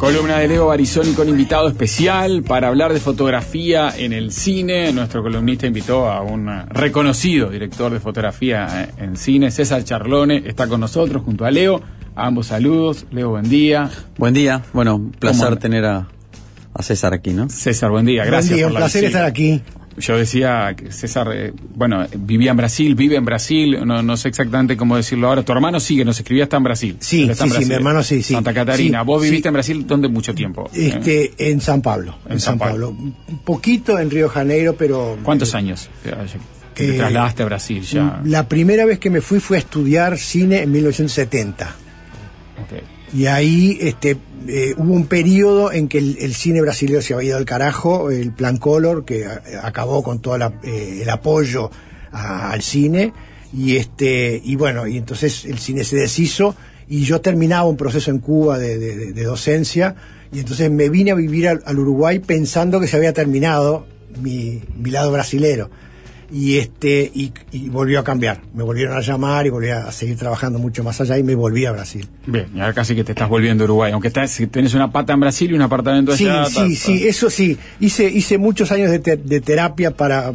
Columna de Leo Barizoni con invitado especial para hablar de fotografía en el cine. Nuestro columnista invitó a un reconocido director de fotografía en cine, César Charlone, está con nosotros junto a Leo. A ambos saludos. Leo, buen día. Buen día. Bueno, un placer tener a César aquí, ¿no? César, buen día. Gracias. Buen día, por un placer estar aquí. Yo decía que César, vivía en Brasil, vive en Brasil, no sé exactamente cómo decirlo ahora. Tu hermano sigue, nos escribía, está en Brasil. Sí, mi hermano sí. Santa Catarina. Sí, ¿Vos viviste en Brasil dónde mucho tiempo? En San Pablo. En San Pablo. Un poquito en Río de Janeiro, pero... ¿Cuántos años que te trasladaste a Brasil ya? La primera vez que me fui fue a estudiar cine en 1970. Okay. Y ahí hubo un periodo en que el cine brasileño se había ido al carajo, el Plan Collor, que acabó con todo el apoyo al cine, y entonces el cine se deshizo, y yo terminaba un proceso en Cuba de docencia, y entonces me vine a vivir al Uruguay pensando que se había terminado mi lado brasilero. Y volvió a cambiar, me volvieron a llamar y volví a seguir trabajando mucho más allá y me volví a Brasil. Bien, y ahora casi que te estás volviendo a Uruguay, aunque tenés una pata en Brasil y un apartamento allá. Sí, eso sí, hice muchos años de terapia para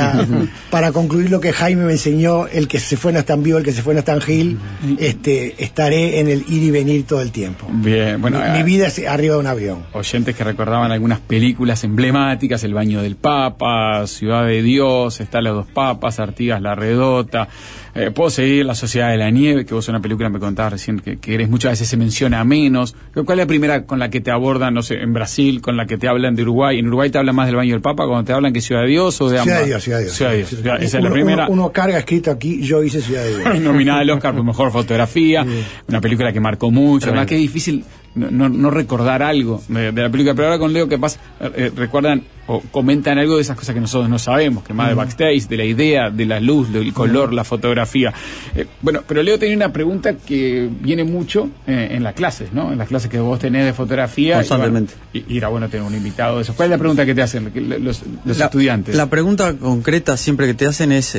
concluir lo que Jaime me enseñó: el que se fue no es tan vivo, el que se fue no es tan gil. Estaré en el ir y venir todo el tiempo. Bien, bueno, mi vida es arriba de un avión. Oyentes que recordaban algunas películas emblemáticas: El baño del Papa, Ciudad de Dios, Los dos papas, Artigas la Redota. Puedo seguir La Sociedad de la Nieve, que vos en una película me contabas recién que eres, muchas veces se menciona menos. ¿Cuál es la primera con la que te abordan, no sé, en Brasil, con la que te hablan de Uruguay? ¿En Uruguay te hablan más del baño del Papa cuando te hablan que Ciudad de Dios o de ambas? Ciudad de Dios. Esa es la primera. Uno carga escrito aquí: yo hice Ciudad de Dios. Nominada al Oscar por Mejor Fotografía. Sí. Una película que marcó mucho. Además, que es difícil no recordar algo de la película. Pero ahora con Leo, ¿qué pasa? Recuerdan o comentan algo de esas cosas que nosotros no sabemos, que más de backstage, de la idea, de la luz, del color, la fotografía. Pero Leo tenía una pregunta que viene mucho en las clases, ¿no? En las clases que vos tenés de fotografía. Constantemente. Y era bueno tener un invitado de eso. ¿Cuál es la pregunta que te hacen los estudiantes? La pregunta concreta siempre que te hacen es,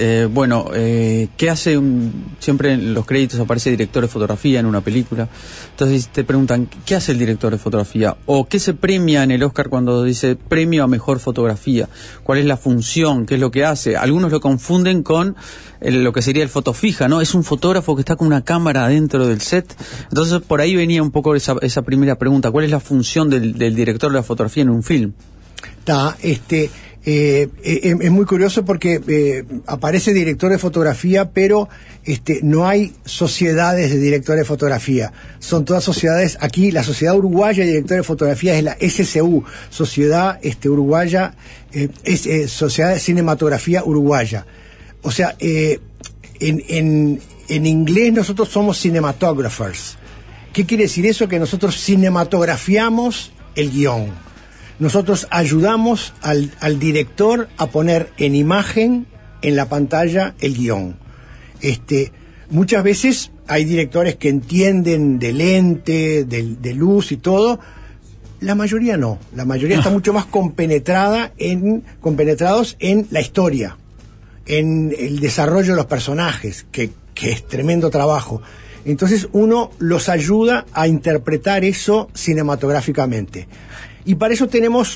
¿qué hace siempre en los créditos aparece director de fotografía en una película? Entonces te preguntan, ¿qué hace el director de fotografía? ¿O qué se premia en el Oscar cuando dice premio a mejor fotografía? ¿Cuál es la función? ¿Qué es lo que hace? Algunos lo confunden con lo que sería el fotofija, ¿no? Es un fotógrafo que está con una cámara dentro del set. Entonces por ahí venía un poco esa primera pregunta: ¿cuál es la función del director de la fotografía en un film? Es muy curioso porque aparece director de fotografía, pero no hay sociedades de directores de fotografía. Son todas sociedades. Aquí la Sociedad Uruguaya de Directores de Fotografía es la SCU, Sociedad Uruguaya, Sociedad de Cinematografía Uruguaya. O sea, en inglés nosotros somos cinematographers. ¿Qué quiere decir eso? Que nosotros cinematografiamos el guión. Nosotros ayudamos al director a poner en imagen, en la pantalla, el guión. Muchas veces hay directores que entienden de lente, de luz y todo. La mayoría no. La mayoría está mucho más compenetrados en la historia, en el desarrollo de los personajes, que es tremendo trabajo. Entonces uno los ayuda a interpretar eso cinematográficamente. Y para eso tenemos,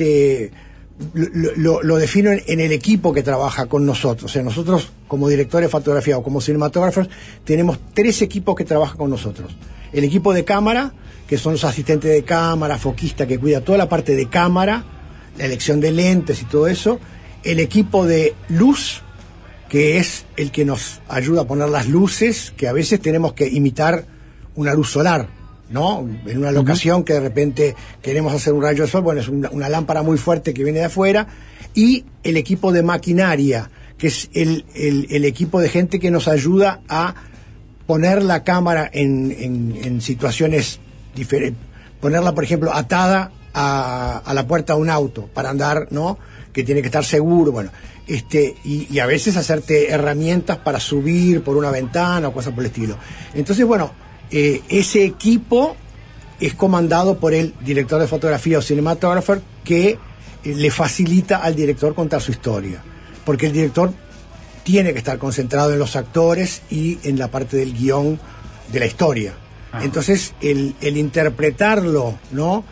lo defino en el equipo que trabaja con nosotros. O sea, nosotros como directores de fotografía o como cinematógrafos tenemos 3 equipos que trabajan con nosotros. El equipo de cámara, que son los asistentes de cámara, foquista, que cuida toda la parte de cámara, la elección de lentes y todo eso. El equipo de luz, que es el que nos ayuda a poner las luces, que a veces tenemos que imitar una luz solar, ¿no? En una locación que de repente queremos hacer un rayo de sol, bueno, es una lámpara muy fuerte que viene de afuera. Y el equipo de maquinaria, que es el equipo de gente que nos ayuda a poner la cámara en situaciones diferentes. Ponerla, por ejemplo, atada a la puerta de un auto para andar, ¿no? Que tiene que estar seguro, bueno. Y a veces hacerte herramientas para subir por una ventana o cosas por el estilo. Entonces, bueno, ese equipo es comandado por el director de fotografía o cinematógrafo, que le facilita al director contar su historia, porque el director tiene que estar concentrado en los actores y en la parte del guión de la historia. Entonces, el interpretarlo, ¿no?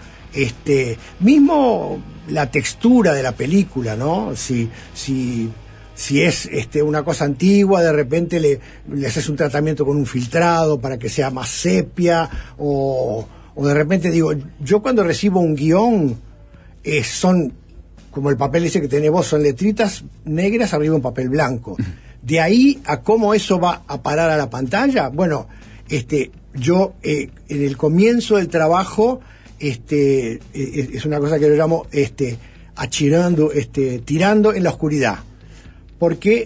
Mismo la textura de la película, ¿no? Si es una cosa antigua, de repente le haces un tratamiento con un filtrado para que sea más sepia, o de repente digo, yo cuando recibo un guión, son, como el papel ese que tenés vos, son letritas negras arriba de un papel blanco. De ahí a cómo eso va a parar a la pantalla, bueno, yo en el comienzo del trabajo, es una cosa que yo llamo tirando en la oscuridad, porque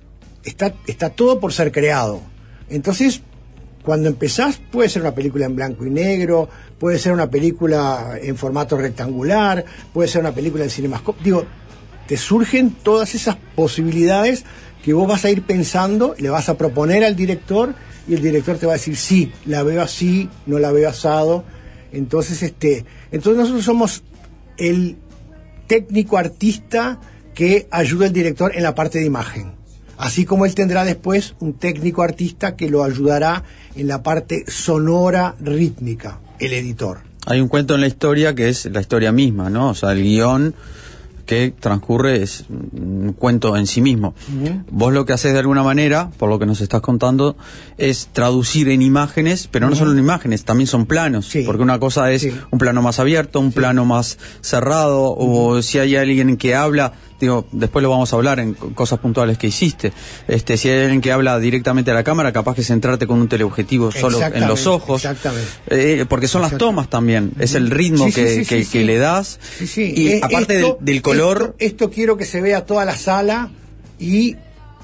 está todo por ser creado. Entonces, cuando empezás, puede ser una película en blanco y negro, puede ser una película en formato rectangular, puede ser una película en cinemascope. Digo, te surgen todas esas posibilidades que vos vas a ir pensando, le vas a proponer al director, y el director te va a decir, sí, la veo así, no la veo asado. Entonces, nosotros somos el técnico artista que ayuda al director en la parte de imagen. Así como él tendrá después un técnico artista que lo ayudará en la parte sonora, rítmica, el editor. Hay un cuento en la historia que es la historia misma, ¿no? O sea, el guión que transcurre es un cuento en sí mismo. Vos lo que haces de alguna manera, por lo que nos estás contando, es traducir en imágenes, pero no solo en imágenes, también son planos, porque una cosa es un plano más abierto, un plano más cerrado, o si hay alguien que habla, digo, después lo vamos a hablar en cosas puntuales que hiciste, si hay alguien que habla directamente a la cámara, capaz que centrarte con un teleobjetivo solo en los ojos, porque son las tomas también, es el ritmo que le das, y aparte del color. Esto quiero que se vea toda la sala, y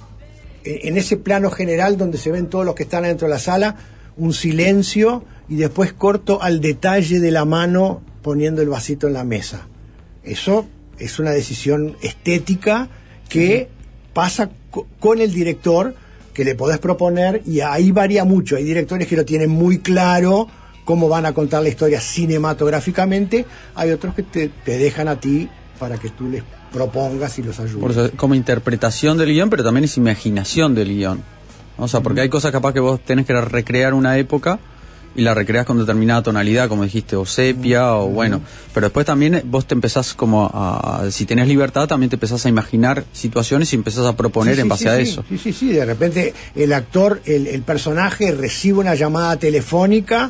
en ese plano general donde se ven todos los que están dentro de la sala, un silencio, y después corto al detalle de la mano poniendo el vasito en la mesa. Eso es una decisión estética que pasa con el director, que le podés proponer, y ahí varía mucho. Hay directores que lo tienen muy claro cómo van a contar la historia cinematográficamente, hay otros que te dejan a ti para que tú les propongas y los ayudes. Por eso, como interpretación del guión, pero también es imaginación del guión. O sea, porque hay cosas capaz que vos tenés que recrear una época y la recreas con determinada tonalidad, como dijiste, o sepia, o bueno. Pero después también vos te empezás si tenés libertad, también te empezás a imaginar situaciones y empezás a proponer en base a eso. Sí, de repente el actor, el personaje recibe una llamada telefónica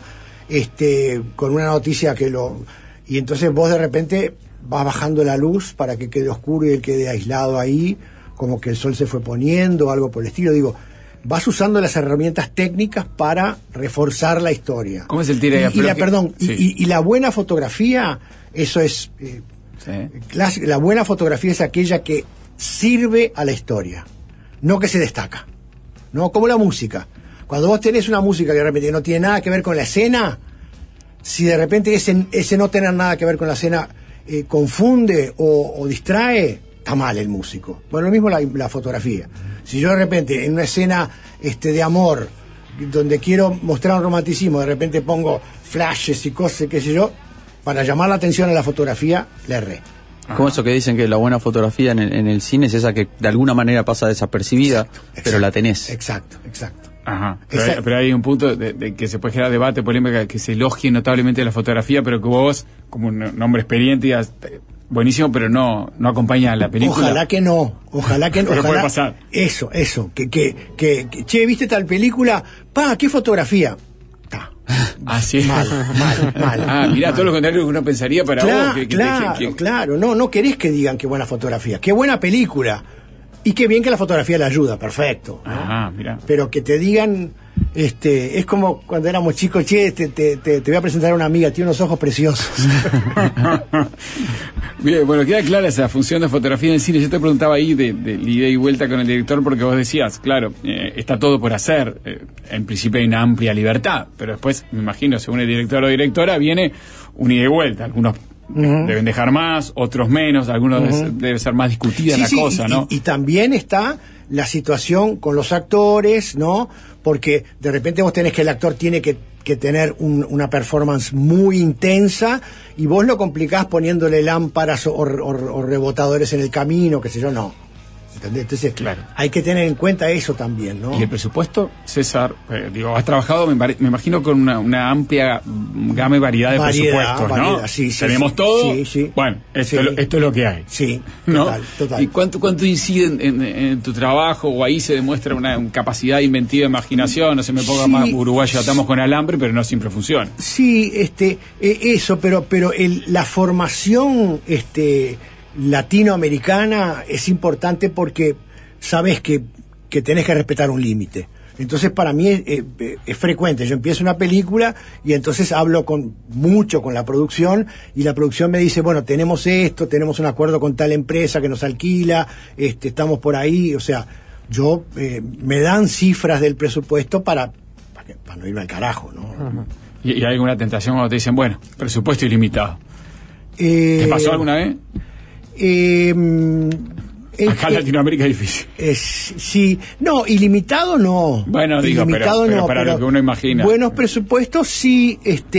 con una noticia y entonces vos de repente vas bajando la luz para que quede oscuro y él quede aislado ahí, como que el sol se fue poniendo o algo por el estilo. Digo, vas usando las herramientas técnicas para reforzar la historia. ¿Cómo es el tira y la buena fotografía, eso es la buena fotografía es aquella que sirve a la historia, no que se destaca, no como la música. Cuando vos tenés una música que de repente no tiene nada que ver con la escena, si de repente ese no tener nada que ver con la escena confunde o distrae, está mal el músico. Bueno, lo mismo la fotografía. Si yo de repente en una escena de amor donde quiero mostrar un romanticismo, de repente pongo flashes y cosas, qué sé yo, para llamar la atención a la fotografía, le erré. Como eso que dicen que la buena fotografía en el cine es esa que de alguna manera pasa desapercibida, pero la tenés. Exacto. Ajá. Pero hay un punto de que se puede generar debate, polémica, que se elogie notablemente la fotografía, pero que vos, como un hombre experiente, digas, buenísimo, pero no acompaña a la película. Ojalá que no. Pero puede pasar. Eso. Que che, ¿viste tal película? ¿Qué fotografía? Sí. Mal. Mirá, todo lo contrario que uno pensaría para vos. Claro. No querés que digan qué buena fotografía. Qué buena película. Y qué bien que la fotografía le ayuda, perfecto, ¿no? Mirá. Pero que te digan, es como cuando éramos chicos, che, te voy a presentar a una amiga, tiene unos ojos preciosos. Bien, bueno, queda clara esa función de fotografía en el cine. Yo te preguntaba ahí de ida y vuelta con el director, porque vos decías, claro, está todo por hacer. En principio hay una amplia libertad, pero después, me imagino, según el director o directora, viene un ida y vuelta. Algunos deben dejar más, otros menos, algunos debe ser más discutida la cosa, ¿no? Y también está la situación con los actores, ¿no? Porque de repente vos tenés que el actor tiene que tener una performance muy intensa, y vos lo complicás poniéndole lámparas o rebotadores en el camino, qué sé yo, no. ¿entendés? Entonces, claro, hay que tener en cuenta eso también, ¿no? Y el presupuesto, César, has trabajado, me imagino, con una amplia gama y variedad de presupuestos, ¿no? Sí, tenemos todo. Sí. Bueno, esto es lo que hay. Sí, ¿no? Total. ¿Y cuánto incide en tu trabajo? O ahí se demuestra una capacidad inventiva, imaginación, no se me ponga más uruguayo, atamos con alambre, pero no siempre funciona. Sí, eso, pero la formación latinoamericana es importante porque sabes que tenés que respetar un límite. Entonces para mí es frecuente, yo empiezo una película y entonces hablo mucho con la producción, y la producción me dice, bueno, tenemos esto, tenemos un acuerdo con tal empresa que nos alquila, estamos por ahí, o sea, yo me dan cifras del presupuesto para no irme al carajo, ¿no? Uh-huh. ¿Y hay alguna tentación cuando te dicen, bueno, presupuesto ilimitado? ¿Te pasó alguna vez? Acá en Latinoamérica es difícil. Sí, no, ilimitado no. Bueno, digo, pero para lo que uno imagina. Buenos presupuestos sí,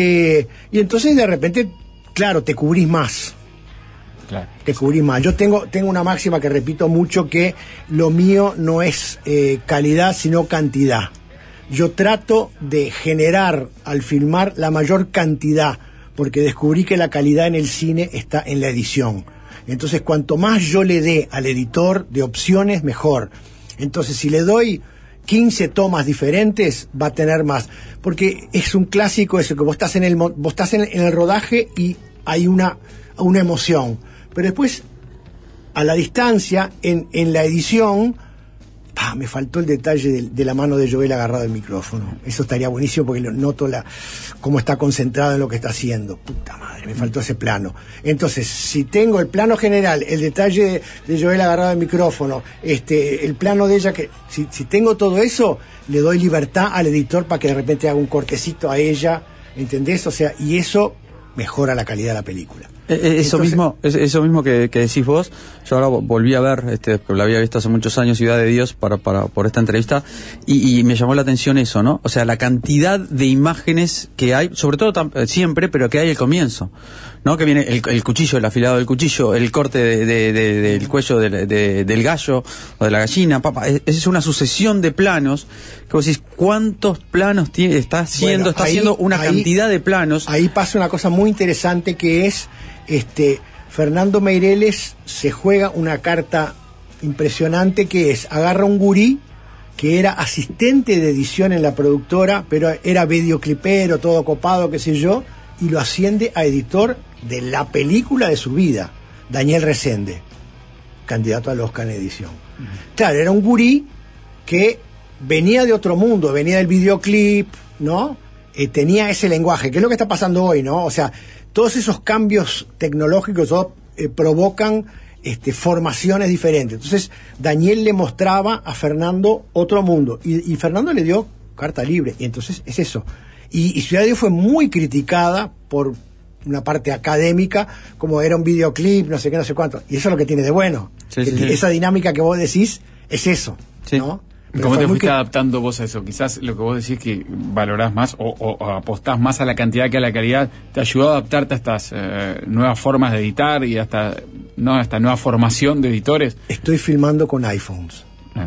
y entonces de repente, claro, te cubrís más. Claro. Te cubrís más. Yo tengo una máxima que repito mucho, que lo mío no es calidad, sino cantidad. Yo trato de generar al filmar la mayor cantidad, porque descubrí que la calidad en el cine está en la edición. Entonces, cuanto más yo le dé al editor de opciones, mejor. Entonces, si le doy 15 tomas diferentes, va a tener más. Porque es un clásico eso, que vos estás en el rodaje y hay una emoción. Pero después, a la distancia, en la edición, me faltó el detalle de la mano de Joel agarrado al micrófono. Eso estaría buenísimo porque noto cómo está concentrado en lo que está haciendo. Puta madre, me faltó ese plano. Entonces, si tengo el plano general, el detalle de Joel agarrado al micrófono, el plano de ella, si tengo todo eso, le doy libertad al editor para que de repente haga un cortecito a ella, ¿entendés? O sea, y eso mejora la calidad de la película. Eso mismo que decís vos, yo ahora volví a ver, porque lo había visto hace muchos años, Ciudad de Dios, por esta entrevista, y me llamó la atención eso, ¿no? O sea, la cantidad de imágenes que hay, sobre todo siempre, pero que hay al comienzo, ¿no? Que viene el cuchillo, el afilado del cuchillo, el corte del cuello del gallo o de la gallina, es una sucesión de planos que vos decís, ¿cuántos planos está haciendo una cantidad de planos? Ahí pasa una cosa muy interesante, que es Fernando Meireles se juega una carta impresionante, que es, agarra un gurí que era asistente de edición en la productora, pero era videoclipero, todo copado, qué sé yo, y lo asciende a editor de la película de su vida, Daniel Resende, candidato al Oscar en edición. Claro, era un gurí que venía de otro mundo, venía del videoclip, ¿no? Tenía ese lenguaje, que es lo que está pasando hoy, ¿no? O sea, todos esos cambios tecnológicos provocan formaciones diferentes. Entonces, Daniel le mostraba a Fernando otro mundo, y Fernando le dio carta libre, y entonces es eso. Y Ciudad de Dios fue muy criticada por una parte académica, como era un videoclip, no sé qué, no sé cuánto, y eso es lo que tiene de bueno. Sí. Esa dinámica que vos decís es eso, sí. ¿no? Pero ¿cómo te fuiste adaptando vos a eso? Quizás lo que vos decís, que valorás más o apostás más a la cantidad que a la calidad, ¿te ayudó a adaptarte a estas nuevas formas de editar y a esta nueva formación de editores? Estoy filmando con iPhones.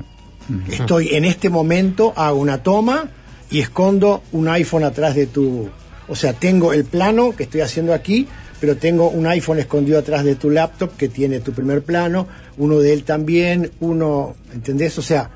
Estoy en este momento, hago una toma y escondo un iPhone atrás de tu... O sea, tengo el plano que estoy haciendo aquí, pero tengo un iPhone escondido atrás de tu laptop que tiene tu primer plano, uno de él también, ¿entendés? O sea,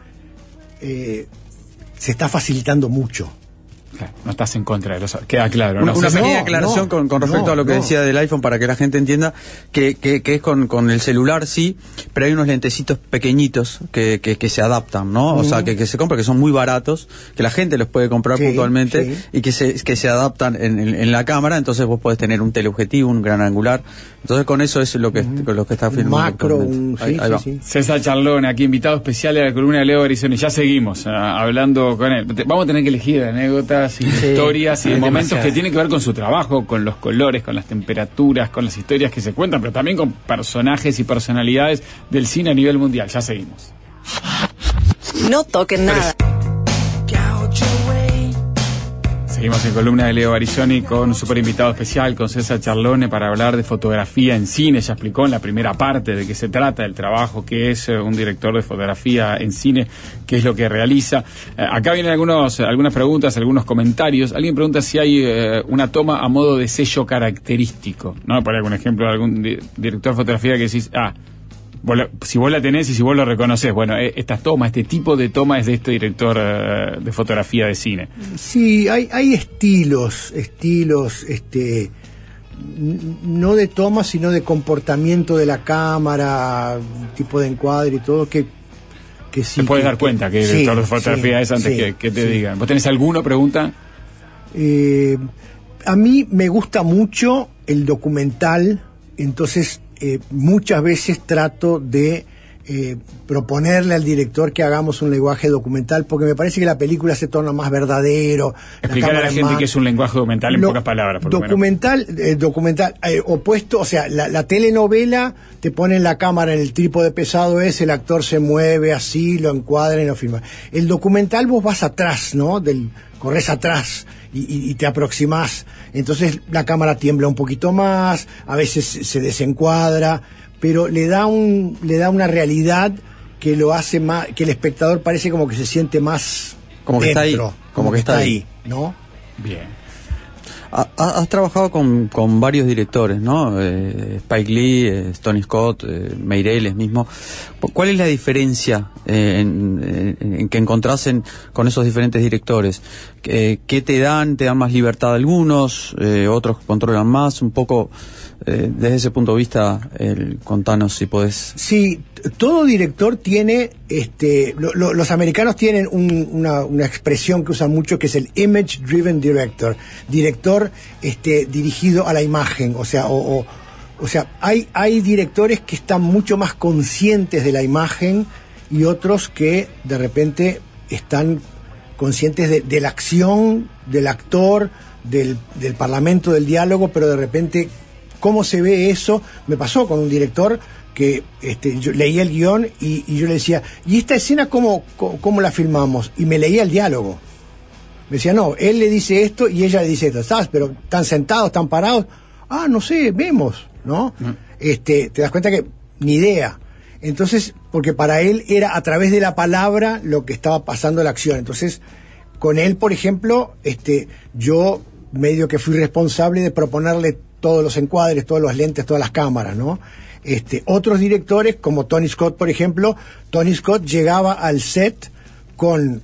se está facilitando mucho. Claro, no estás en contra de los... Queda claro, ¿no? Una pequeña aclaración con respecto a lo que decía del iPhone, para que la gente entienda que es con el celular, sí, pero hay unos lentecitos pequeñitos que se adaptan, ¿no? O sea, que se compran, que son muy baratos, que la gente los puede comprar puntualmente, y que se adaptan en la cámara. Entonces vos podés tener un teleobjetivo, un gran angular. Entonces con eso es lo que está filmando. Macro, ahí va. César Charlone, aquí invitado especial de la columna de Leo Garizoni. Ya seguimos hablando con él. Vamos a tener que elegir anécdotas y historias y momentos que tienen que ver con su trabajo, con los colores, con las temperaturas, con las historias que se cuentan, pero también con personajes y personalidades del cine a nivel mundial. Ya seguimos. No toquen nada. Seguimos en Columna de Leo Barizoni con un super invitado especial, con César Charlone, para hablar de fotografía en cine. Ya explicó en la primera parte de qué se trata, el trabajo que es un director de fotografía en cine, qué es lo que realiza. Acá vienen algunas preguntas, algunos comentarios. Alguien pregunta si hay una toma a modo de sello característico, ¿no? Por algún ejemplo, algún director de fotografía que decís, si vos la tenés y si vos lo reconocés, bueno, este tipo de toma es de este director de fotografía de cine. Sí, hay estilos, no de toma, sino de comportamiento de la cámara, tipo de encuadre y todo, que sí. Te puedes dar cuenta que el director de fotografía es antes que te digan. ¿Vos tenés alguno, pregunta? A mí me gusta mucho el documental, entonces muchas veces trato de proponerle al director que hagamos un lenguaje documental, porque me parece que la película se torna más verdadero. Explicar a la gente qué es un lenguaje documental en pocas palabras. Documental opuesto, o sea, la telenovela te pone la cámara en el trípode pesado el actor se mueve así, lo encuadra y lo filma. El documental vos vas atrás, ¿no? Corres atrás y te aproximás, entonces la cámara tiembla un poquito más, a veces se desencuadra, pero le da una realidad que lo hace más, que el espectador parece como que se siente más como dentro, que está ahí, como que está ahí, ¿no? Bien. Has trabajado con varios directores, ¿no? Spike Lee, Tony Scott, Meireles mismo. ¿Cuál es la diferencia en que encontrás con esos diferentes directores? ¿Qué te dan? ¿Te dan más libertad algunos? ¿Otros controlan más? Un poco desde ese punto de vista, contanos si podés. Sí, todo director tiene, los americanos tienen una expresión que usan mucho, que es el image driven director, director dirigido a la imagen, o sea, hay directores que están mucho más conscientes de la imagen y otros que de repente están conscientes de la acción, del actor, del parlamento, del diálogo, pero de repente cómo se ve eso. Me pasó con un director que yo leía el guión y yo le decía, ¿y esta escena cómo la filmamos? Y me leía el diálogo. Me decía, no, él le dice esto y ella le dice esto, ¿sabes? Pero ¿están sentados, están parados? No sé, vemos, ¿no? Te das cuenta que ni idea. Entonces, porque para él era a través de la palabra lo que estaba pasando la acción. Entonces, con él, por ejemplo, yo medio que fui responsable de proponerle todos los encuadres, todos los lentes, todas las cámaras, ¿no? Otros directores, como Tony Scott, por ejemplo, Tony Scott llegaba al set con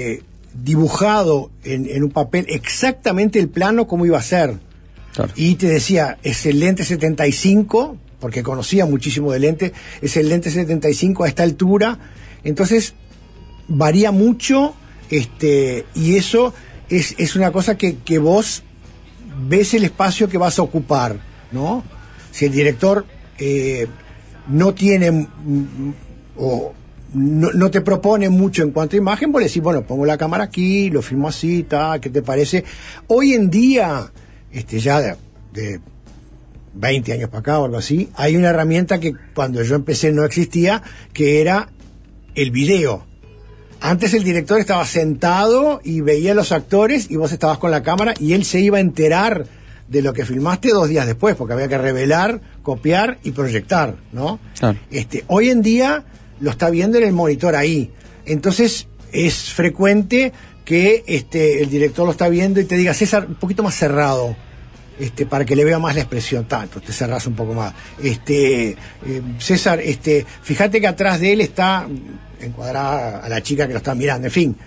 dibujado en un papel exactamente el plano como iba a ser. Claro. Y te decía, es el lente 75, porque conocía muchísimo de lente, es el lente 75 a esta altura. Entonces, varía mucho, y eso es una cosa que vos ves el espacio que vas a ocupar, ¿no? Si el director no tiene o no te propone mucho en cuanto a imagen, vos le decís, bueno, pongo la cámara aquí, lo filmo así, ¿qué te parece? Hoy en día, ya de 20 años para acá o algo así, hay una herramienta que cuando yo empecé no existía, que era el video. Antes el director estaba sentado y veía a los actores y vos estabas con la cámara y él se iba a enterar de lo que filmaste 2 días después, porque había que revelar, copiar y proyectar, ¿no? Claro. Hoy en día lo está viendo en el monitor ahí. Entonces es frecuente que el director lo está viendo y te diga, César, un poquito más cerrado, para que le vea más la expresión. Tanto, te cerrás un poco más. César, fíjate que atrás de él está encuadrada a la chica que lo está mirando, en fin.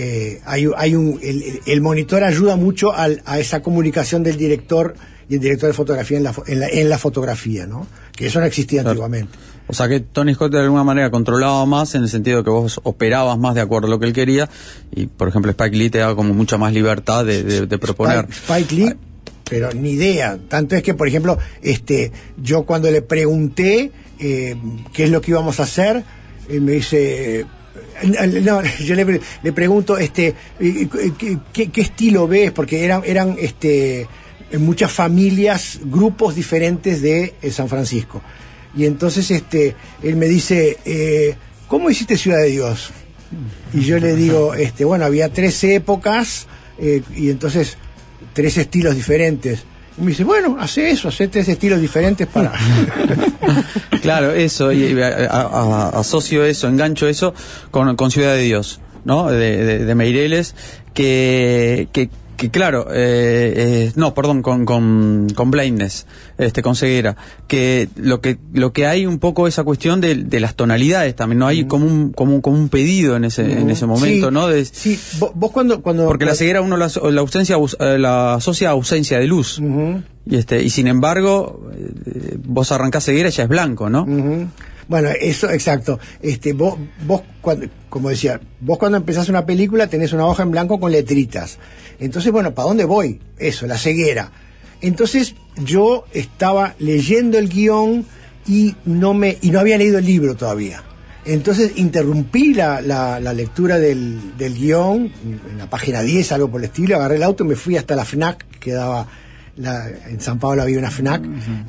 El monitor ayuda mucho a esa comunicación del director y el director de fotografía en la fotografía, ¿no? Que eso no existía antiguamente. O sea que Tony Scott de alguna manera controlaba más en el sentido de que vos operabas más de acuerdo a lo que él quería y, por ejemplo, Spike Lee te daba como mucha más libertad de proponer. Spike Lee, pero ni idea. Tanto es que, por ejemplo, yo cuando le pregunté qué es lo que íbamos a hacer, me dice... No, yo le pregunto ¿qué estilo ves? Porque eran muchas familias, grupos diferentes de San Francisco. Y entonces él me dice, ¿cómo hiciste Ciudad de Dios? Y yo le digo, bueno, había 3 épocas, y entonces 3 estilos diferentes. Y me dice, bueno, hace 3 estilos diferentes para... Claro, eso, y asocio eso, engancho eso con Ciudad de Dios, ¿no? De Meireles, que claro, no, perdón, con Blindness, con ceguera, que lo que hay un poco esa cuestión de las tonalidades también, no hay como un pedido en ese momento, sí, ¿no? Sí, vos cuando porque la ceguera uno la asocia a ausencia de luz. Y sin embargo, vos arrancás ceguera y ya es blanco, ¿no? Bueno, eso, exacto. Vos cuando, como decía, vos cuando empezás una película tenés una hoja en blanco con letritas. Entonces, bueno, ¿para dónde voy? Eso, la ceguera. Entonces, yo estaba leyendo el guión y no había leído el libro todavía. Entonces, interrumpí la lectura del guión, en la página 10, algo por el estilo, agarré el auto y me fui hasta la FNAC, que daba... en San Pablo había una FNAC,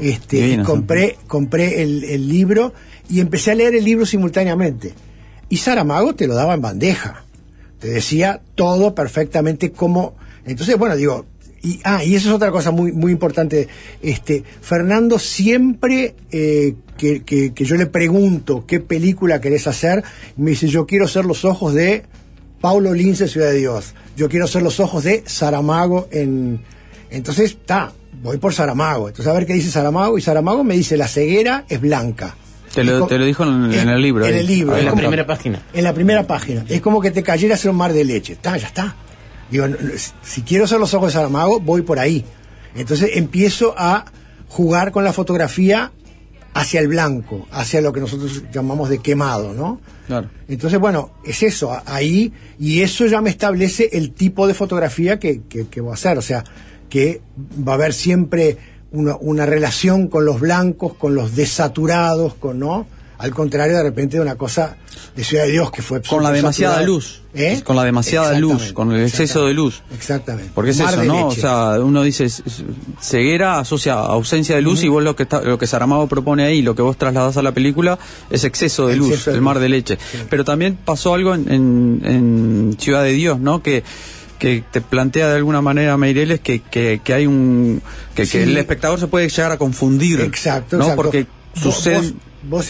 compré el libro y empecé a leer el libro simultáneamente. Y Saramago te lo daba en bandeja, te decía todo perfectamente como... Entonces, bueno, digo, y eso es otra cosa muy muy importante. Fernando siempre que yo le pregunto qué película querés hacer, me dice, yo quiero ser los ojos de Paulo Lince, Ciudad de Dios, yo quiero ser los ojos de Saramago Entonces, voy por Saramago. Entonces, a ver qué dice Saramago. Y Saramago me dice, la ceguera es blanca. Te lo dijo en el libro. En el libro. En la primera página. En la primera página. Es como que te cayera hacia un mar de leche. Ya está. Digo, si quiero ser los ojos de Saramago, voy por ahí. Entonces, empiezo a jugar con la fotografía hacia el blanco, hacia lo que nosotros llamamos de quemado, ¿no? Claro. Entonces, bueno, es eso, ahí, y eso ya me establece el tipo de fotografía que voy a hacer. O sea, que va a haber siempre una relación con los blancos, con los desaturados, ¿no? Al contrario, de repente, de una cosa de Ciudad de Dios que fue... Con la demasiada luz. Con la demasiada luz, con el exceso de luz. Exactamente. Porque es eso, ¿no? O sea, uno dice, ceguera asocia ausencia de luz, y vos lo que Saramago propone ahí, lo que vos trasladás a la película, es exceso de luz, el mar de leche. Sí. Pero también pasó algo en Ciudad de Dios, ¿no? Que te plantea de alguna manera Meireles que hay que el espectador se puede llegar a confundir. Exacto, ¿no? exacto. Porque sucede... Vos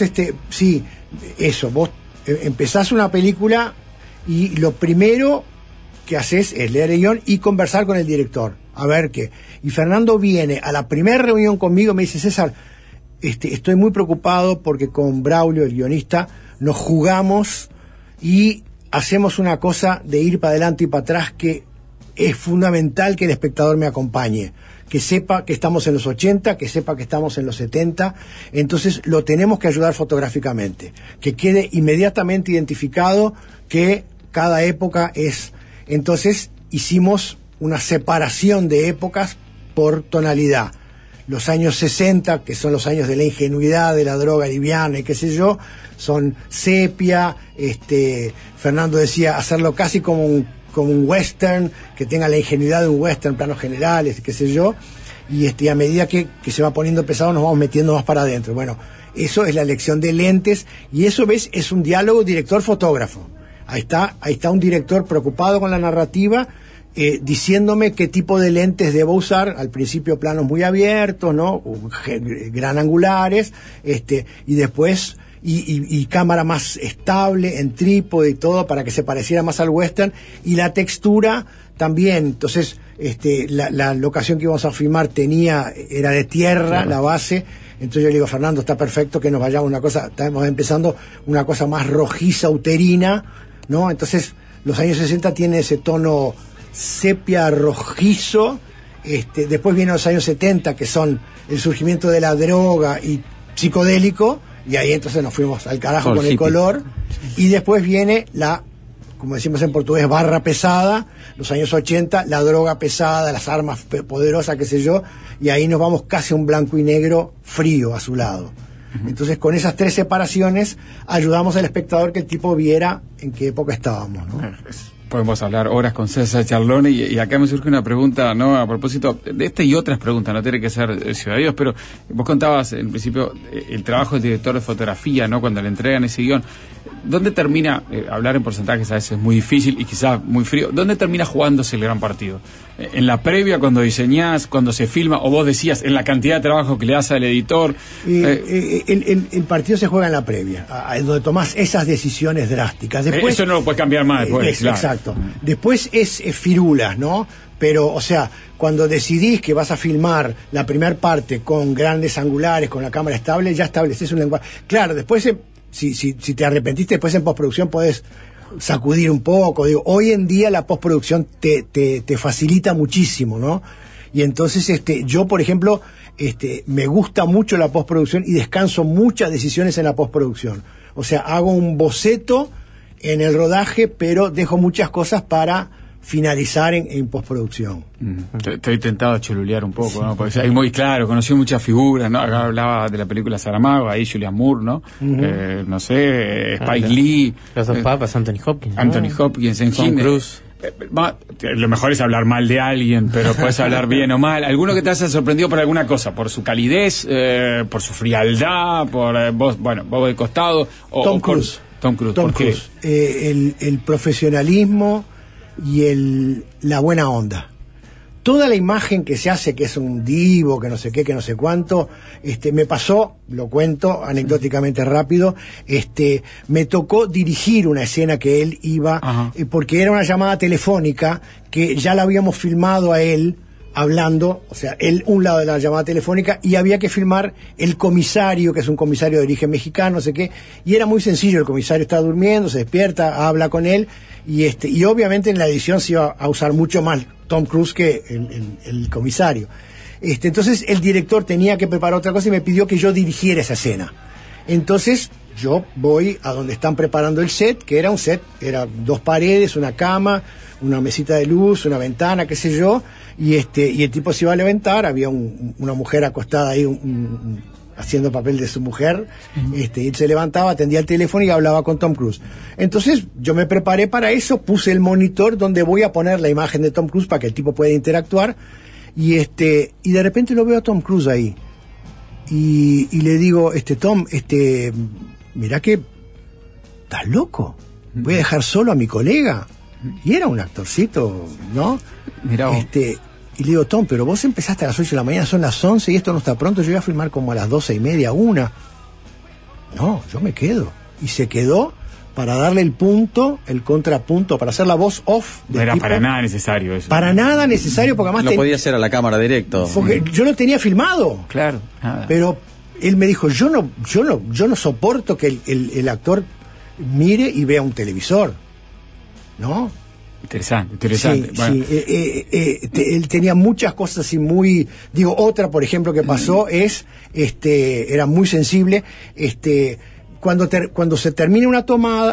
empezás una película y lo primero que haces es leer el guión y conversar con el director, a ver qué. Y Fernando viene a la primera reunión conmigo y me dice, César, estoy muy preocupado porque con Braulio, el guionista, nos jugamos y hacemos una cosa de ir para adelante y para atrás que es fundamental que el espectador me acompañe, que sepa que estamos en los 80, que sepa que estamos en los 70, entonces lo tenemos que ayudar fotográficamente, que quede inmediatamente identificado que cada época es... Entonces hicimos una separación de épocas por tonalidad. Los años 60, que son los años de la ingenuidad, de la droga liviana y qué sé yo, son sepia. Fernando decía hacerlo casi como un western, que tenga la ingenuidad de un western, planos generales, qué sé yo, y a medida que se va poniendo pesado nos vamos metiendo más para adentro. Bueno, eso es la elección de lentes, y eso, ¿ves? Es un diálogo director-fotógrafo. Ahí está un director preocupado con la narrativa, diciéndome qué tipo de lentes debo usar. Al principio planos muy abiertos, ¿no? Gran angulares, y después y cámara más estable en trípode y todo para que se pareciera más al western, y la textura también. Entonces la locación que íbamos a filmar era de tierra, claro, la base. Entonces yo le digo, Fernando, está perfecto que nos vayamos estamos empezando una cosa más rojiza, uterina, ¿no? Entonces los años 60 tienen ese tono sepia rojizo. Después vienen los años 70, que son el surgimiento de la droga y psicodélico, y ahí entonces nos fuimos al carajo con el color. Y después viene como decimos en portugués, barra pesada, los años 80, la droga pesada, las armas poderosas, qué sé yo, y ahí nos vamos casi a un blanco y negro frío, azulado. Entonces, con esas 3 separaciones, ayudamos al espectador que el tipo viera en qué época estábamos, ¿no? Podemos hablar horas con César Charlone, y acá me surge una pregunta, ¿no? A propósito de esta y otras preguntas, no tiene que ser Ciudad de Dios, pero vos contabas en principio el trabajo del director de fotografía, ¿no? Cuando le entregan ese guión. ¿dónde termina, hablar en porcentajes a veces es muy difícil y quizás muy frío, ¿dónde termina jugándose el gran partido? ¿En la previa, cuando diseñás, cuando se filma, o vos decías, en la cantidad de trabajo que le das al editor? El partido se juega en la previa, donde tomás esas decisiones drásticas. Después, eso no lo puedes cambiar más después, claro. Exacto. Después es firulas, ¿no? Pero, o sea, cuando decidís que vas a filmar la primera parte con grandes angulares, con la cámara estable, ya estableces un lenguaje. Claro, después, si te arrepentiste, después en postproducción podés sacudir un poco. Digo, hoy en día la postproducción te facilita muchísimo, ¿no? Y entonces, yo, por ejemplo, me gusta mucho la postproducción y descanso muchas decisiones en la postproducción. O sea, hago un boceto en el rodaje, pero dejo muchas cosas para finalizar en postproducción. Estoy tentado a cholulear un poco, ¿no? Porque es muy claro, conocí muchas figuras, ¿no? Acá hablaba de la película Saramago, ahí Julianne Moore, ¿no? No sé, Spike Lee. Los dos papas, Anthony Hopkins. Anthony Hopkins, en Tom Cruise. Lo mejor es hablar mal de alguien, pero puedes hablar bien o mal. ¿Alguno que te haya sorprendido por alguna cosa? ¿Por su calidez? ¿Por su frialdad? ¿Por vos de costado? Tom Cruise. Tom Cruise, ¿por qué? El profesionalismo y la buena onda. Toda la imagen que se hace, que es un divo, que no sé qué, que no sé cuánto, me pasó, lo cuento anecdóticamente rápido, me tocó dirigir una escena que él iba, porque era una llamada telefónica que ya la habíamos filmado a él hablando, o sea, él un lado de la llamada telefónica, y había que filmar el comisario, que es un comisario de origen mexicano, no sé qué, y era muy sencillo, el comisario está durmiendo, se despierta, habla con él, y obviamente en la edición se iba a usar mucho más Tom Cruise que el comisario. Entonces el director tenía que preparar otra cosa y me pidió que yo dirigiera esa escena. Entonces yo voy a donde están preparando el set, que era un set, era 2 paredes, una cama, una mesita de luz, una ventana, qué sé yo, y el tipo se iba a levantar, había una mujer acostada ahí, haciendo papel de su mujer, y él se levantaba, atendía el teléfono y hablaba con Tom Cruise. Entonces yo me preparé para eso, puse el monitor donde voy a poner la imagen de Tom Cruise para que el tipo pueda interactuar, y de repente lo veo a Tom Cruise ahí, y le digo, Tom, mirá que estás loco, voy a dejar solo a mi colega. Y era un actorcito, ¿no? Mirá vos. Y le digo, Tom, pero vos empezaste a las 8 de la mañana, son las 11 y esto no está pronto, yo voy a filmar como a las 12:30, 1. No, yo me quedo. Y se quedó para darle el contrapunto, para hacer la voz off. No era para nada necesario eso. Para nada necesario, porque además... Lo podía hacer a la cámara directo. Porque yo lo tenía filmado. Claro, nada. Pero él me dijo, yo no soporto que el actor mire y vea un televisor, ¿no? Interesante. Sí, bueno. Él tenía muchas cosas así muy... Digo, otra, por ejemplo, que pasó es, era muy sensible, cuando se termina una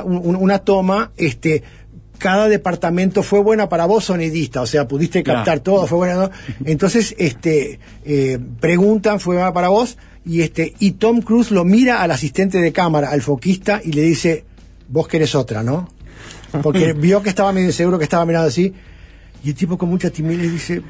toma, cada departamento fue buena para vos, sonidista, o sea, pudiste captar todo, fue buena, ¿no? Entonces, preguntan, fue buena para vos, y Tom Cruise lo mira al asistente de cámara, al foquista, y le dice, vos querés otra, ¿no? Porque vio que estaba medio inseguro, que estaba mirando así, y el tipo con mucha timidez dice,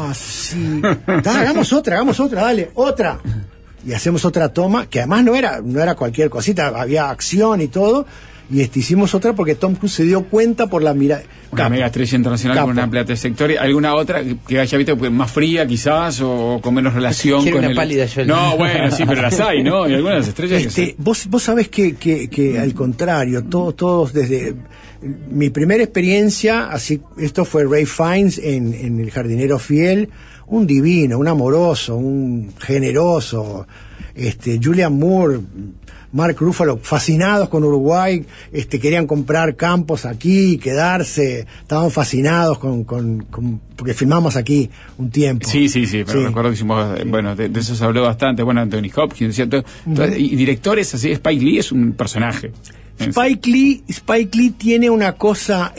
sí, hagamos otra, dale, otra. Y hacemos otra toma, que además no era cualquier cosita, había acción y todo, y hicimos otra porque Tom Cruise se dio cuenta por la mirada. Una mega estrella internacional con una amplia trayectoria. ¿Alguna otra que haya visto más fría quizás o con menos relación con una pálida yo. No, bueno, sí, pero las hay, ¿no? Y algunas estrellas vos sabés que al contrario, todos desde mi primera experiencia, así, esto fue Ray Fiennes en El jardinero fiel, un divino, un amoroso, un generoso, Julianne Moore, Mark Ruffalo, fascinados con Uruguay, querían comprar campos aquí, quedarse, estaban fascinados porque filmamos aquí un tiempo. Sí, pero recuerdo que hicimos, bueno, de eso se habló bastante, bueno, Anthony Hopkins, ¿cierto? Entonces, y directores así, Spike Lee es un personaje. Spike Lee tiene una cosa,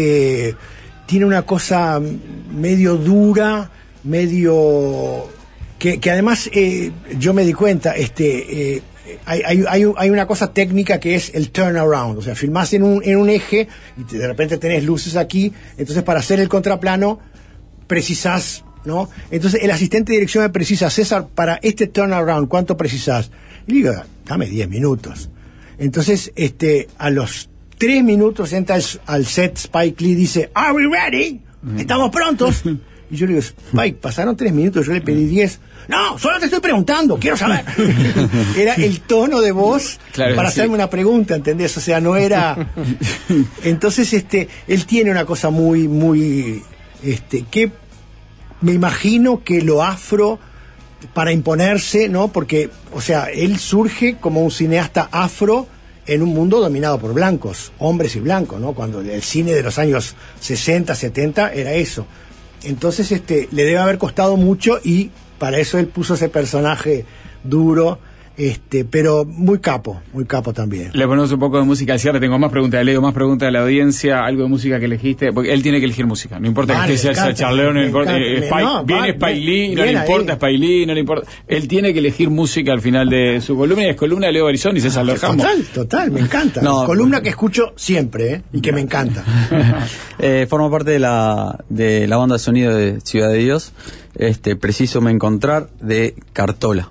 medio dura, medio que además yo me di cuenta, hay una cosa técnica que es el turnaround, o sea, filmás en un eje y de repente tenés luces aquí, entonces para hacer el contraplano precisás, ¿no? Entonces el asistente de dirección me precisa, César, para este turnaround, ¿cuánto precisás? Y digo, dame 10 minutos. Entonces, a los 3 minutos entra al set Spike Lee, dice, ¿Are we ready? ¿Estamos prontos? Y yo le digo, Spike, pasaron 3 minutos, yo le pedí 10. No, solo te estoy preguntando, quiero saber. Era el tono de voz para hacerme una pregunta, ¿entendés? O sea, no era... Entonces, él tiene una cosa muy, muy... que me imagino que lo afro para imponerse, ¿no? Porque, o sea, él surge como un cineasta afro en un mundo dominado por blancos, hombres y blancos, ¿no? Cuando el cine de los años 60, 70 era eso. Entonces, le debe haber costado mucho y para eso él puso ese personaje duro, pero muy capo también. Le ponemos un poco de música al cierre. Tengo más preguntas de Leo, más preguntas de la audiencia, algo de música que elegiste, porque él tiene que elegir música, no importa que esté sea Charlone, no importa, viene Spike Lee, no le importa Spike Lee, no le importa, él tiene que elegir música al final de su columna, y es columna de Leo Barizoni y César Lorjamo. Total, me encanta. Columna que escucho siempre, y que me encanta. Forma parte de la banda de sonido de Ciudad de Dios. Preciso me encontrar de Cartola.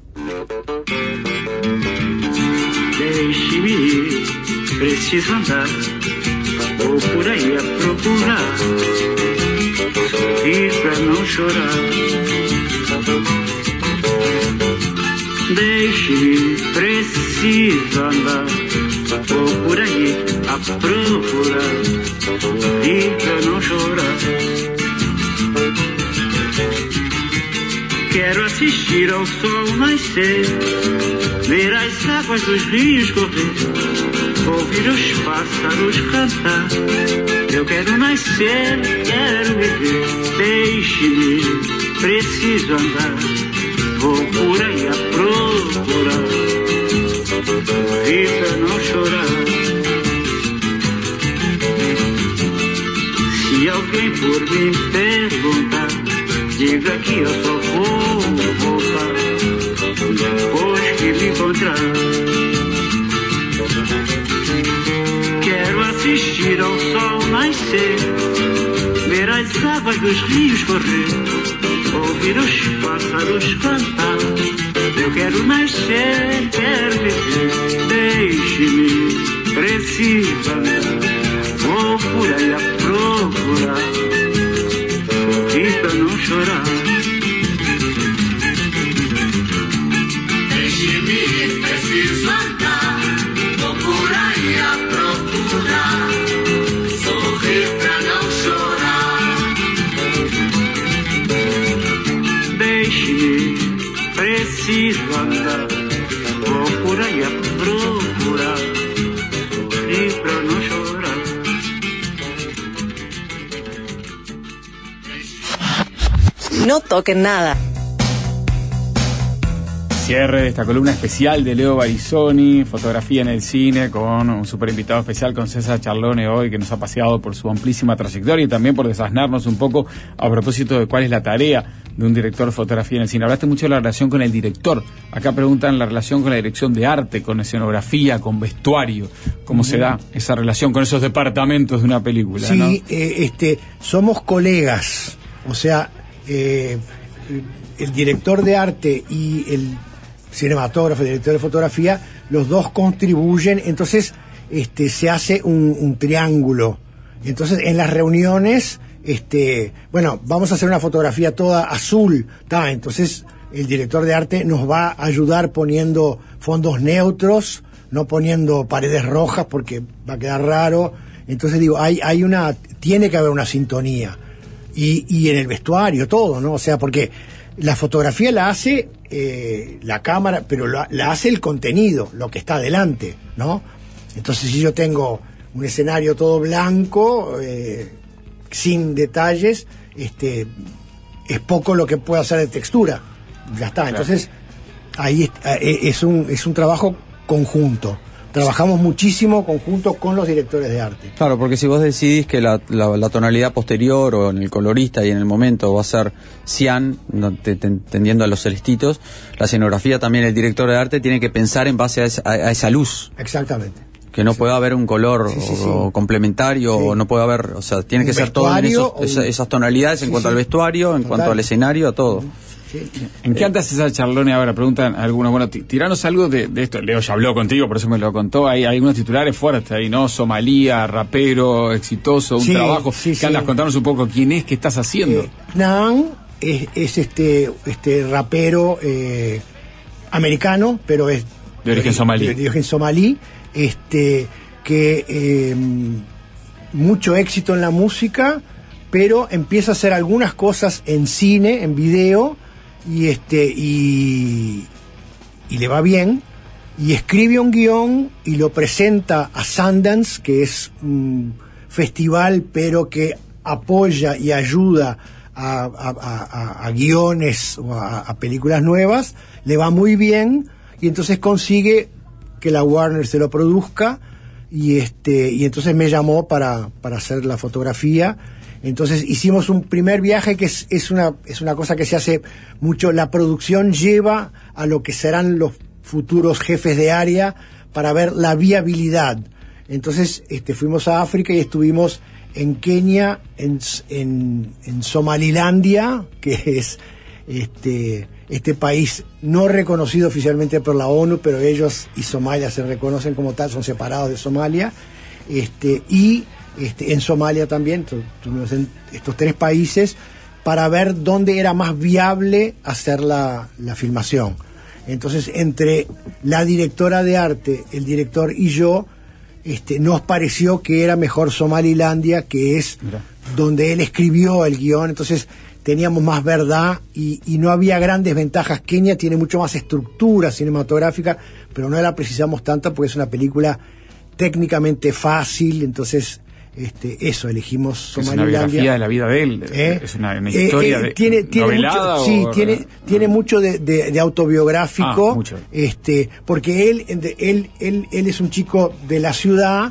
Deixe-me ir, preciso andar, vou por aí a procurar, sorrir pra não chorar. Deixe-me ir, preciso andar, vou por aí a procurar, sorrir pra não chorar. Quero assistir ao sol nascer, ver as águas dos rios correr, ouvir os pássaros cantar. Eu quero nascer, quero viver, deixe-me, preciso andar, vou por aí a procurar, sorrir pra não chorar. Se alguém por me perguntar, diga que eu só vou voltar depois que me encontrar. Quero assistir ao sol nascer, ver as águas dos rios correr, ouvir os pássaros cantar. Eu quero nascer, quero viver, deixe-me, preciso andar, vou por aí a procurar, sorrir pra não chorar. Deixe-me ir, preciso andar, vou por aí a procurar, sorrir pra não chorar. Deixe-me ir, preciso andar, vou por aí a procurar, sorrir pra não chorar. No toquen nada. Cierre de esta columna especial de Leo Barizoni, fotografía en el cine, con un super invitado especial, con César Charlone hoy, que nos ha paseado por su amplísima trayectoria y también por desasnarnos un poco a propósito de cuál es la tarea de un director de fotografía en el cine. Hablaste mucho de la relación con el director. Acá preguntan la relación con la dirección de arte, con escenografía, con vestuario. ¿Cómo se da esa relación con esos departamentos de una película? Sí, ¿no? Somos colegas. O sea, el director de arte y el cinematógrafo, el director de fotografía, los dos contribuyen, entonces se hace un triángulo. Entonces en las reuniones, bueno, vamos a hacer una fotografía toda azul, entonces el director de arte nos va a ayudar poniendo fondos neutros, no poniendo paredes rojas porque va a quedar raro. Entonces digo, tiene que haber una sintonía. Y en el vestuario, todo, ¿no? O sea, porque la fotografía la hace la cámara, pero la hace el contenido, lo que está adelante, ¿no? Entonces, si yo tengo un escenario todo blanco, sin detalles, es poco lo que puedo hacer de textura. Ya está. Entonces, ahí es un trabajo conjunto. Trabajamos muchísimo conjunto con los directores de arte. Claro, porque si vos decidís que la tonalidad posterior o en el colorista y en el momento va a ser cian, tendiendo a los celestitos, la escenografía también, el director de arte tiene que pensar en base a esa luz. Exactamente. Que no pueda haber un color o complementario, o no puede haber, o sea, tiene que ser todo en esas tonalidades en cuanto al vestuario, en cuanto al escenario, a todo. Sí. ¿En qué anda César Charlone ahora? Preguntan algunos. Bueno, tiranos algo de esto. Leo ya habló contigo, por eso me lo contó. Hay algunos titulares fuertes ahí, ¿no? Somalía, rapero, exitoso, un trabajo. ¿Qué andas? Contanos un poco quién es, qué estás haciendo. Naan es este rapero americano, pero es de origen somalí. De origen somalí, que mucho éxito en la música, pero empieza a hacer algunas cosas en cine, en video, y le va bien, y escribe un guión y lo presenta a Sundance, que es un festival, pero que apoya y ayuda a guiones o a películas nuevas. Le va muy bien, y entonces consigue que la Warner se lo produzca, y entonces me llamó para hacer la fotografía. Entonces hicimos un primer viaje que es una cosa que se hace mucho. La producción lleva a lo que serán los futuros jefes de área para ver la viabilidad. Entonces fuimos a África y estuvimos en Kenia, en Somalilandia, que es este país no reconocido oficialmente por la ONU, pero ellos y Somalia se reconocen como tal, son separados de Somalia, y en Somalia también, tuvimos en estos 3 países para ver dónde era más viable hacer la filmación. Entonces, entre la directora de arte, el director y yo, nos pareció que era mejor Somalilandia, que es donde él escribió el guión. Entonces teníamos más verdad y no había grandes ventajas. Kenia tiene mucho más estructura cinematográfica, pero no la precisamos tanto porque es una película técnicamente fácil. Entonces eso, elegimos Somalilandia. Es una biografía de la vida de él, es una historia novelada. Tiene mucho de autobiográfico, mucho. Porque él es un chico de la ciudad,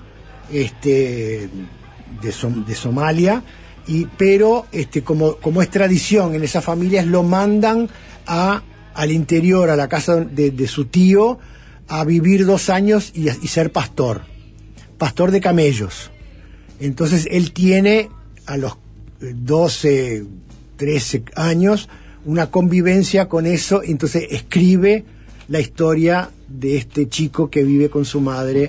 de Somalia, pero como es tradición en esas familias, lo mandan al interior, a la casa de su tío, a vivir 2 años y ser pastor de camellos. Entonces él tiene a los 12, 13 años una convivencia con eso, y entonces escribe la historia de este chico que vive con su madre.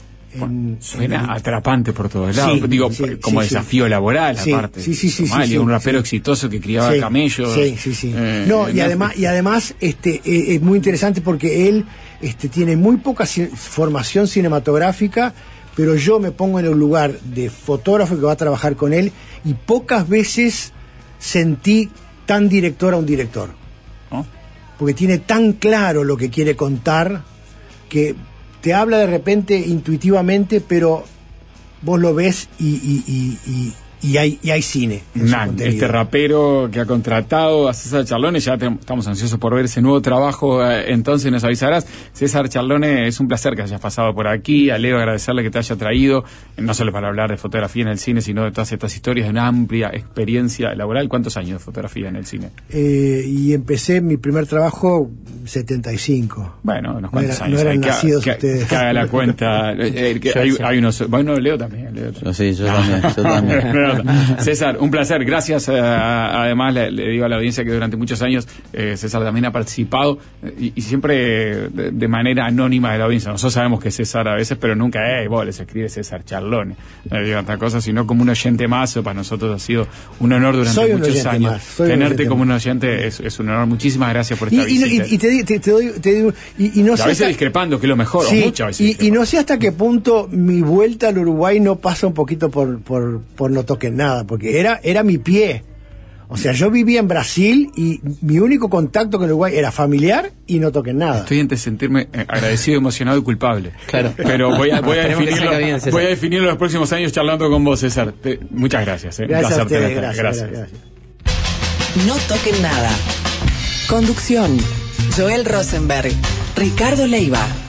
Suena atrapante por todos lados, como desafío laboral, aparte. Somalia, un rapero exitoso que criaba camellos. Y además es muy interesante porque él tiene muy poca formación cinematográfica, pero yo me pongo en el lugar de fotógrafo que va a trabajar con él, y pocas veces sentí tan director a un director. Porque tiene tan claro lo que quiere contar, que te habla de repente intuitivamente, pero vos lo ves y hay cine. Este rapero que ha contratado a César Charlone, ya estamos ansiosos por ver ese nuevo trabajo, entonces nos avisarás. César Charlone, es un placer que hayas pasado por aquí. A Leo agradecerle que te haya traído, no solo para hablar de fotografía en el cine, sino de todas estas historias, de una amplia experiencia laboral. ¿Cuántos años de fotografía en el cine? Y empecé mi primer trabajo 75. Bueno, unos cuantos años. No eran nacidos ustedes. Que haga la cuenta. Hay unos... Bueno, Leo también. Sí, yo también. César, un placer, gracias. Además le digo a la audiencia que durante muchos años César también ha participado, y siempre de manera anónima de la audiencia. Nosotros sabemos que es César a veces, pero nunca vos les escribe César Charlone, no digo otra cosa, sino como un oyente más. Para nosotros ha sido un honor durante muchos años. Tenerte como un oyente es un honor. Muchísimas gracias por esta visita. Y te digo, no sé, a veces discrepando, que es lo mejor, o muchas veces. Y no sé hasta qué punto mi vuelta al Uruguay no pasa un poquito por no toques nada, porque era mi pie. O sea, yo vivía en Brasil y mi único contacto con Uruguay era familiar y no toqué nada. Estoy entre sentirme agradecido, emocionado y culpable. Claro. Pero voy a definirlo los próximos años charlando con vos, César. Muchas gracias. Gracias a ustedes, gracias. No toquen nada. Conducción: Joel Rosenberg, Ricardo Leiva.